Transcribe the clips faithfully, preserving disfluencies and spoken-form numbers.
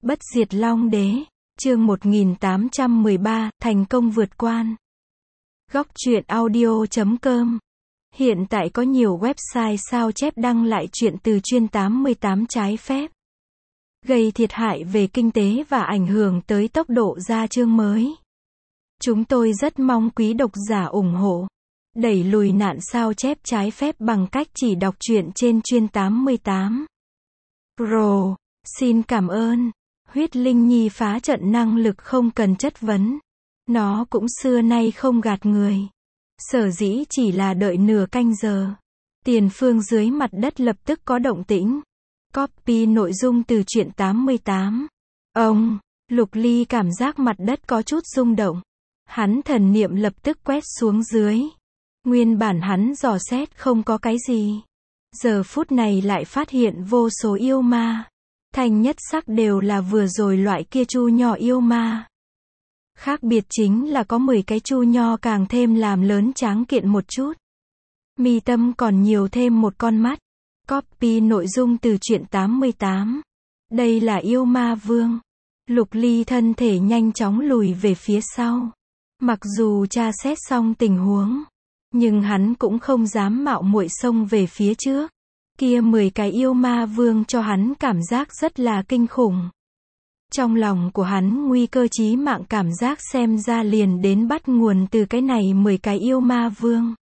Bất diệt Long Đế, chương một nghìn tám trăm mười ba, thành công vượt quan. Góc truyện audio chấm com. Hiện tại có nhiều website sao chép đăng lại truyện từ chuyên tám mươi tám trái phép, gây thiệt hại về kinh tế và ảnh hưởng tới tốc độ ra chương mới. Chúng tôi rất mong quý độc giả ủng hộ, đẩy lùi nạn sao chép trái phép bằng cách chỉ đọc truyện trên chuyên tám mươi tám. Pro, xin cảm ơn. Huyết Linh Nhi phá trận năng lực không cần chất vấn. Nó cũng xưa nay không gạt người. Sở dĩ chỉ là đợi nửa canh giờ. Tiền phương dưới mặt đất lập tức có động tĩnh. Copy nội dung từ truyện tám mươi tám. Ông, Lục Ly cảm giác mặt đất có chút rung động. Hắn thần niệm lập tức quét xuống dưới. Nguyên bản hắn dò xét không có cái gì. Giờ phút này lại phát hiện vô số yêu ma. Thanh nhất sắc đều là vừa rồi loại kia chu nho yêu ma. Khác biệt chính là có mười cái chu nho càng thêm làm lớn tráng kiện một chút. Mi tâm còn nhiều thêm một con mắt. Copy nội dung từ truyện tám mươi tám. Đây là yêu ma vương. Lục Ly thân thể nhanh chóng lùi về phía sau. Mặc dù tra xét xong tình huống, nhưng hắn cũng không dám mạo muội xông về phía trước. Kia mười cái yêu ma vương cho hắn cảm giác rất là kinh khủng. Trong lòng của hắn nguy cơ chí mạng cảm giác xem ra liền đến bắt nguồn từ cái này mười cái yêu ma vương.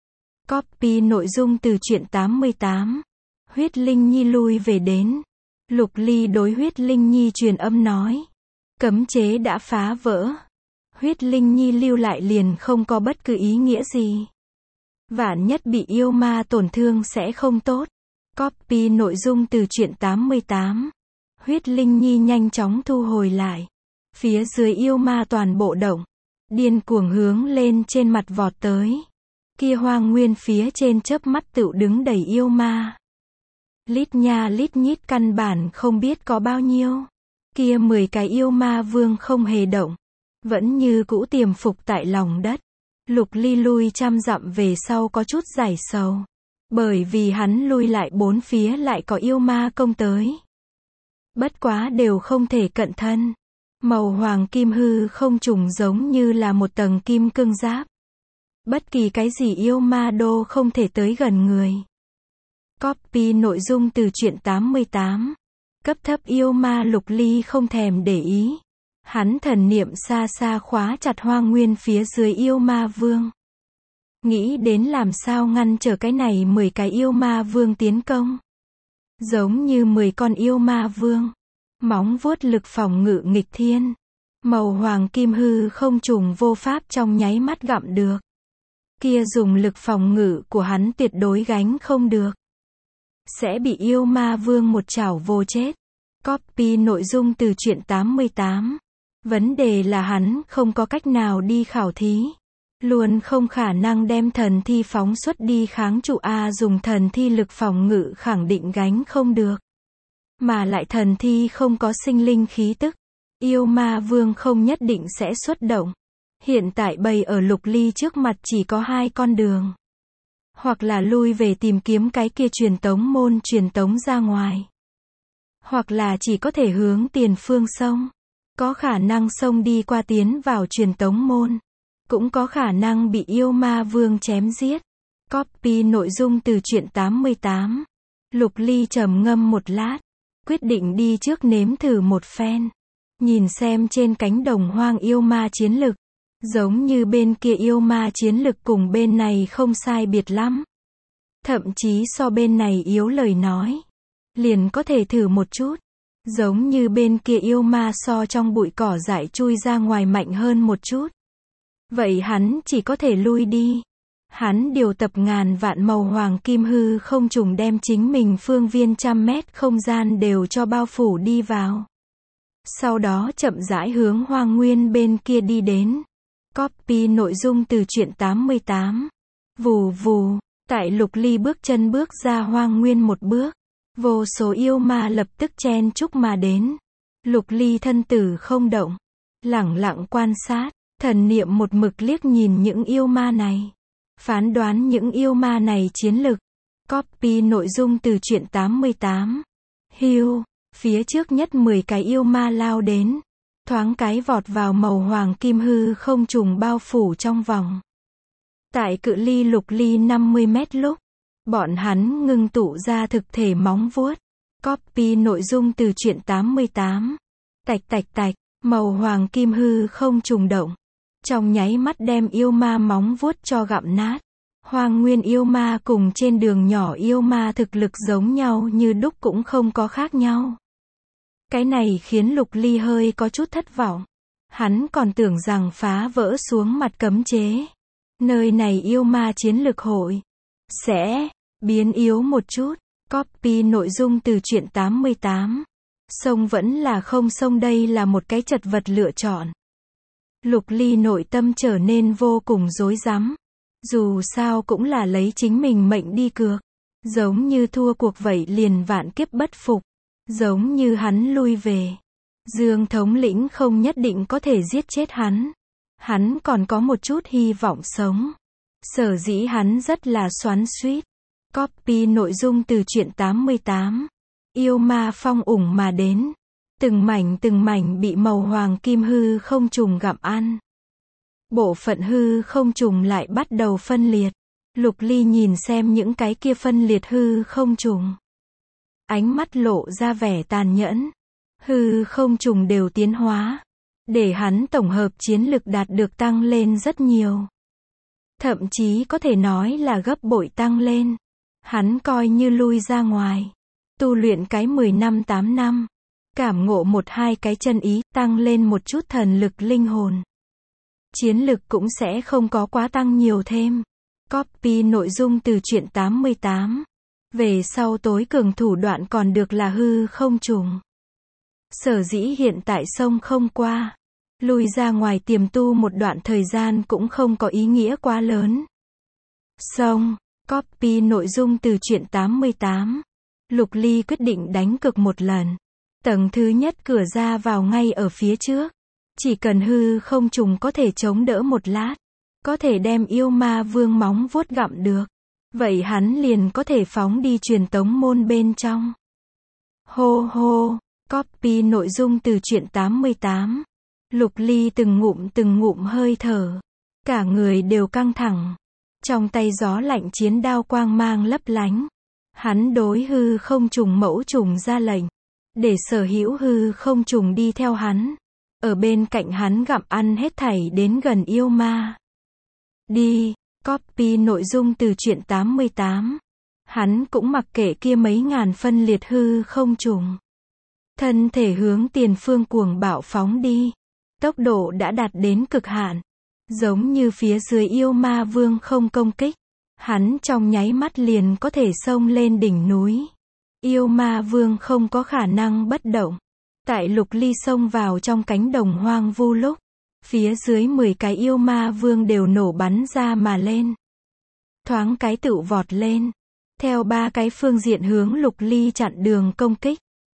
Copy nội dung từ truyện tám mươi tám. Huyết Linh Nhi lui về đến. Lục Ly đối Huyết Linh Nhi truyền âm nói. Cấm chế đã phá vỡ. Huyết Linh Nhi lưu lại liền không có bất cứ ý nghĩa gì. Vạn nhất bị yêu ma tổn thương sẽ không tốt. Copy nội dung từ truyện tám mươi tám. Huyết Linh Nhi nhanh chóng thu hồi lại. Phía dưới yêu ma toàn bộ động. Điên cuồng hướng lên trên mặt vọt tới. Kia hoang nguyên phía trên chớp mắt tựu đứng đầy yêu ma. Lít nha lít nhít căn bản không biết có bao nhiêu. Kia mười cái yêu ma vương không hề động. Vẫn như cũ tiềm phục tại lòng đất. Lục Ly lui trăm dặm về sau có chút giải sầu. Bởi vì hắn lui lại bốn phía lại có yêu ma công tới. Bất quá đều không thể cận thân. Màu hoàng kim hư không trùng giống như là một tầng kim cương giáp. Bất kỳ cái gì yêu ma đô không thể tới gần người. Copy nội dung từ truyện tám mươi tám. Cấp thấp yêu ma Lục Ly không thèm để ý. Hắn thần niệm xa xa khóa chặt hoang nguyên phía dưới yêu ma vương. Nghĩ đến làm sao ngăn trở cái này mười cái yêu ma vương tiến công. Giống như mười con yêu ma vương. Móng vuốt lực phòng ngự nghịch thiên. Màu hoàng kim hư không trùng vô pháp trong nháy mắt gặm được. Kia dùng lực phòng ngự của hắn tuyệt đối gánh không được. Sẽ bị yêu ma vương một chảo vô chết. Copy nội dung từ truyện tám mươi tám. Vấn đề là hắn không có cách nào đi khảo thí. Luôn không khả năng đem thần thi phóng xuất đi kháng trụ A dùng thần thi lực phòng ngự khẳng định gánh không được. Mà lại thần thi không có sinh linh khí tức. Yêu ma vương không nhất định sẽ xuất động. Hiện tại bầy ở Lục Ly trước mặt chỉ có hai con đường. Hoặc là lui về tìm kiếm cái kia truyền tống môn truyền tống ra ngoài. Hoặc là chỉ có thể hướng tiền phương sông. Có khả năng sông đi qua tiến vào truyền tống môn. Cũng có khả năng bị yêu ma vương chém giết. Copy nội dung từ truyện tám mươi tám. Lục Ly trầm ngâm một lát. Quyết định đi trước nếm thử một phen. Nhìn xem trên cánh đồng hoang yêu ma chiến lực. Giống như bên kia yêu ma chiến lực cùng bên này không sai biệt lắm. Thậm chí so bên này yếu lời nói. Liền có thể thử một chút. Giống như bên kia yêu ma so trong bụi cỏ dại chui ra ngoài mạnh hơn một chút. Vậy hắn chỉ có thể lui đi. Hắn điều tập ngàn vạn màu hoàng kim hư không trùng đem chính mình phương viên trăm mét không gian đều cho bao phủ đi vào. Sau đó chậm rãi hướng hoang nguyên bên kia đi đến. Copy nội dung từ truyện tám mươi tám. Vù vù, tại Lục Ly bước chân bước ra hoang nguyên một bước. Vô số yêu ma lập tức chen chúc mà đến. Lục Ly thân tử không động. Lẳng lặng quan sát. Thần niệm một mực liếc nhìn những yêu ma này. Phán đoán những yêu ma này chiến lực. Copy nội dung từ truyện tám mươi tám. Hưu, Phía trước nhất mười cái yêu ma lao đến. Thoáng cái vọt vào màu hoàng kim hư không trùng bao phủ trong vòng. Tại cự ly Lục Ly năm mươi mét lúc, bọn hắn ngưng tụ ra thực thể móng vuốt. Copy nội dung từ truyện tám mươi tám. Tạch tạch tạch, màu hoàng kim hư không trùng động. Trong nháy mắt đem yêu ma móng vuốt cho gặm nát. Hoang nguyên yêu ma cùng trên đường nhỏ yêu ma thực lực giống nhau như đúc cũng không có khác nhau. Cái này khiến Lục Ly hơi có chút thất vọng. Hắn còn tưởng rằng phá vỡ xuống mặt cấm chế. Nơi này yêu ma chiến lực hội sẽ biến yếu một chút. Copy nội dung từ truyện tám mươi tám. Sông vẫn là không sông, đây là một cái chật vật lựa chọn. Lục Ly nội tâm trở nên vô cùng rối rắm. Dù sao cũng là lấy chính mình mệnh đi cược. Giống như thua cuộc vậy liền vạn kiếp bất phục. Giống như hắn lui về. Dương thống lĩnh không nhất định có thể giết chết hắn. Hắn còn có một chút hy vọng sống. Sở dĩ hắn rất là xoắn xuýt. Copy nội dung từ truyện tám mươi tám. Yêu ma phong ủng mà đến. Từng mảnh từng mảnh bị màu hoàng kim hư không trùng gặm ăn. Bộ phận hư không trùng lại bắt đầu phân liệt. Lục Ly nhìn xem những cái kia phân liệt hư không trùng. Ánh mắt lộ ra vẻ tàn nhẫn. Hư không trùng đều tiến hóa. Để hắn tổng hợp chiến lực đạt được tăng lên rất nhiều. Thậm chí có thể nói là gấp bội tăng lên. Hắn coi như lui ra ngoài. Tu luyện cái mười năm tám năm. Cảm ngộ một hai cái chân ý, tăng lên một chút thần lực linh hồn. Chiến lực cũng sẽ không có quá tăng nhiều thêm. Copy nội dung từ truyện tám mươi tám. Về sau tối cường thủ đoạn còn được là hư không trùng. Sở dĩ hiện tại sông không qua. Lui ra ngoài tiềm tu một đoạn thời gian cũng không có ý nghĩa quá lớn. Xong, copy nội dung từ truyện tám mươi tám. Lục Ly quyết định đánh cược một lần. Tầng thứ nhất cửa ra vào ngay ở phía trước. Chỉ cần hư không trùng có thể chống đỡ một lát. Có thể đem yêu ma vương móng vuốt gặm được. Vậy hắn liền có thể phóng đi truyền tống môn bên trong. Hô hô, copy nội dung từ truyện tám mươi tám. Lục Ly từng ngụm từng ngụm hơi thở. Cả người đều căng thẳng. Trong tay gió lạnh chiến đao quang mang lấp lánh. Hắn đối hư không trùng mẫu trùng ra lệnh. Để sở hữu hư không trùng đi theo hắn. Ở bên cạnh hắn gặm ăn hết thảy đến gần yêu ma. Đi, copy nội dung từ truyện tám mươi tám. Hắn cũng mặc kệ kia mấy ngàn phân liệt hư không trùng. Thân thể hướng tiền phương cuồng bạo phóng đi. Tốc độ đã đạt đến cực hạn. Giống như phía dưới yêu ma vương không công kích. Hắn trong nháy mắt liền có thể xông lên đỉnh núi. Yêu ma vương không có khả năng bất động. Tại Lục Ly xông vào trong cánh đồng hoang vu lúc. Phía dưới mười cái yêu ma vương đều nổ bắn ra mà lên. Thoáng cái tựu vọt lên. Theo ba cái phương diện hướng Lục Ly chặn đường công kích.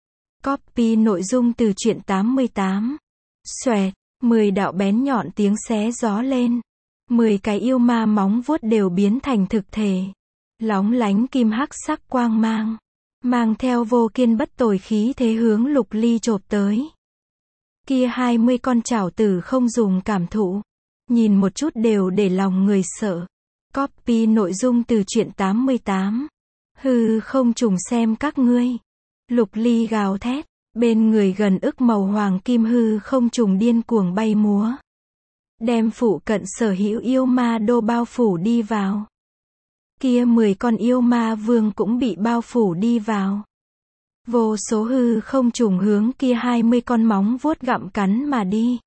Copy nội dung từ truyện tám mươi tám. Xoẹt, mười đạo bén nhọn tiếng xé gió lên. mười cái yêu ma móng vuốt đều biến thành thực thể. Lóng lánh kim hắc sắc quang mang. Mang theo vô kiên bất tồi khí thế hướng Lục Ly chộp tới. Kia hai mươi con trảo tử không dùng cảm thụ. Nhìn một chút đều để lòng người sợ. Copy nội dung từ truyện tám mươi tám. Hư không trùng xem các ngươi. Lục Ly gào thét. Bên người gần ức màu hoàng kim hư không trùng điên cuồng bay múa. Đem phụ cận sở hữu yêu ma đô bao phủ đi vào. Kia mười con yêu ma vương cũng bị bao phủ đi vào. Vô số hư không trùng hướng kia hai mươi con móng vuốt gặm cắn mà đi.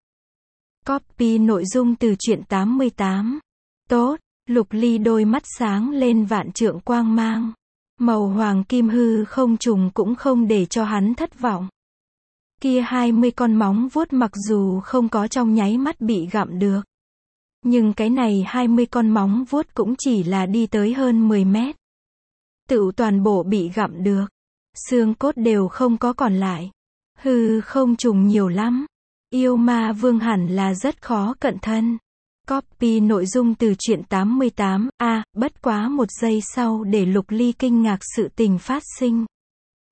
Copy nội dung từ truyện tám mươi tám. Tốt, Lục Ly đôi mắt sáng lên vạn trượng quang mang. Màu hoàng kim hư không trùng cũng không để cho hắn thất vọng. Kia hai mươi con móng vuốt mặc dù không có trong nháy mắt bị gặm được. Nhưng cái này hai mươi con móng vuốt cũng chỉ là đi tới hơn mười mét. Tựu toàn bộ bị gặm được. Xương cốt đều không có còn lại. Hư không trùng nhiều lắm. Yêu ma vương hẳn là rất khó cận thân. Copy nội dung từ truyện tám mươi tám. A, à, bất quá một giây sau để Lục Ly kinh ngạc sự tình phát sinh.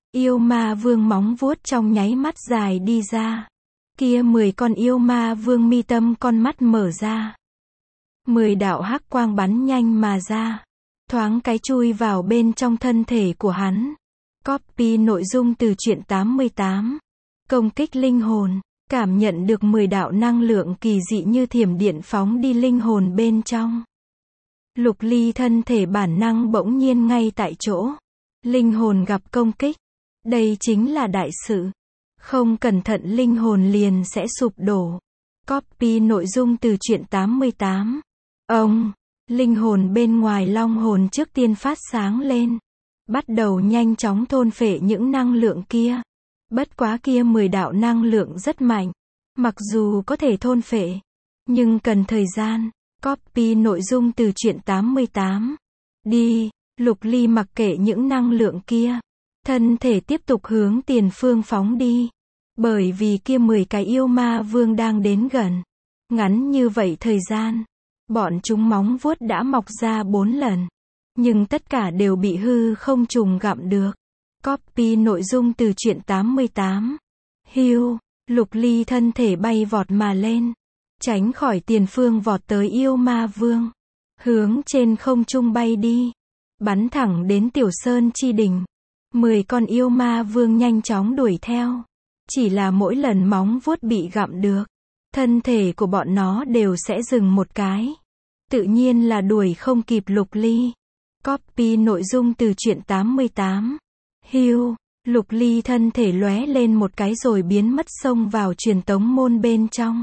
Yêu ma vương móng vuốt trong nháy mắt dài đi ra. Kia mười con yêu ma vương mi tâm con mắt mở ra. Mười đạo hắc quang bắn nhanh mà ra. Thoáng cái chui vào bên trong thân thể của hắn. Copy nội dung từ truyện tám mươi tám. Công kích linh hồn. Cảm nhận được mười đạo năng lượng kỳ dị như thiểm điện phóng đi linh hồn bên trong. Lục Ly thân thể bản năng bỗng nhiên ngay tại chỗ. Linh hồn gặp công kích. Đây chính là đại sự. Không cẩn thận linh hồn liền sẽ sụp đổ. Copy nội dung từ truyện tám mươi tám. Ông, linh hồn bên ngoài long hồn trước tiên phát sáng lên. Bắt đầu nhanh chóng thôn phệ những năng lượng kia. Bất quá kia mười đạo năng lượng rất mạnh. Mặc dù có thể thôn phệ, nhưng cần thời gian. Copy nội dung từ truyện tám mươi tám. Đi, Lục Ly mặc kệ những năng lượng kia. Thân thể tiếp tục hướng tiền phương phóng đi. Bởi vì kia mười cái yêu ma vương đang đến gần. Ngắn như vậy thời gian, bọn chúng móng vuốt đã mọc ra bốn lần. Nhưng tất cả đều bị hư không trùng gặm được. Copy nội dung từ truyện tám mươi tám. Hiu, Lục Ly thân thể bay vọt mà lên. Tránh khỏi tiền phương vọt tới yêu ma vương. Hướng trên không trung bay đi. Bắn thẳng đến Tiểu Sơn Chi Đỉnh. Mười con yêu ma vương nhanh chóng đuổi theo. Chỉ là mỗi lần móng vuốt bị gặm được, thân thể của bọn nó đều sẽ dừng một cái. Tự nhiên là đuổi không kịp Lục Ly. Copy nội dung từ truyện tám mươi tám. Hiu, Lục Ly thân thể lóe lên một cái rồi biến mất xông vào truyền tống môn bên trong.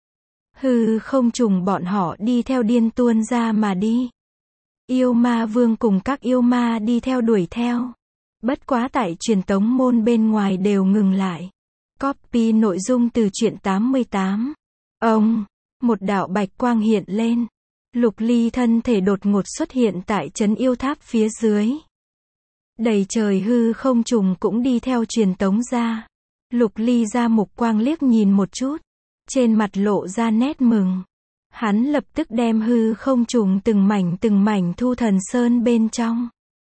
Hư không trùng bọn họ đi theo điên tuôn ra mà đi. Yêu ma vương cùng các yêu ma đi theo đuổi theo. Bất quá tại truyền tống môn bên ngoài đều ngừng lại. Copy nội dung từ truyện tám mươi tám. Ông, một đạo bạch quang hiện lên. Lục Ly thân thể đột ngột xuất hiện tại trấn yêu tháp phía dưới. Đầy trời hư không trùng cũng đi theo truyền tống ra. Lục Ly ra mục quang liếc nhìn một chút. Trên mặt lộ ra nét mừng. Hắn lập tức đem hư không trùng từng mảnh từng mảnh thu thần sơn bên trong.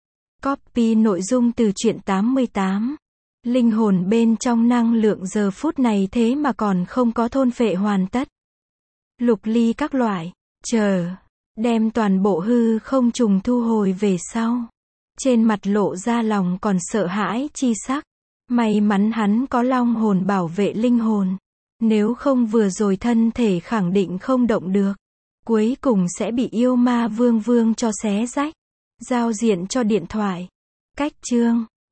Copy nội dung từ truyện tám mươi tám. Linh hồn bên trong năng lượng giờ phút này thế mà còn không có thôn phệ hoàn tất. Lục Ly các loại, chờ, đem toàn bộ hư không trùng thu hồi về sau. Trên mặt lộ ra lòng còn sợ hãi chi sắc. May mắn hắn có long hồn bảo vệ linh hồn. Nếu không vừa rồi thân thể khẳng định không động được. Cuối cùng sẽ bị yêu ma vương vương cho xé rách. Giao diện cho điện thoại. Cách chương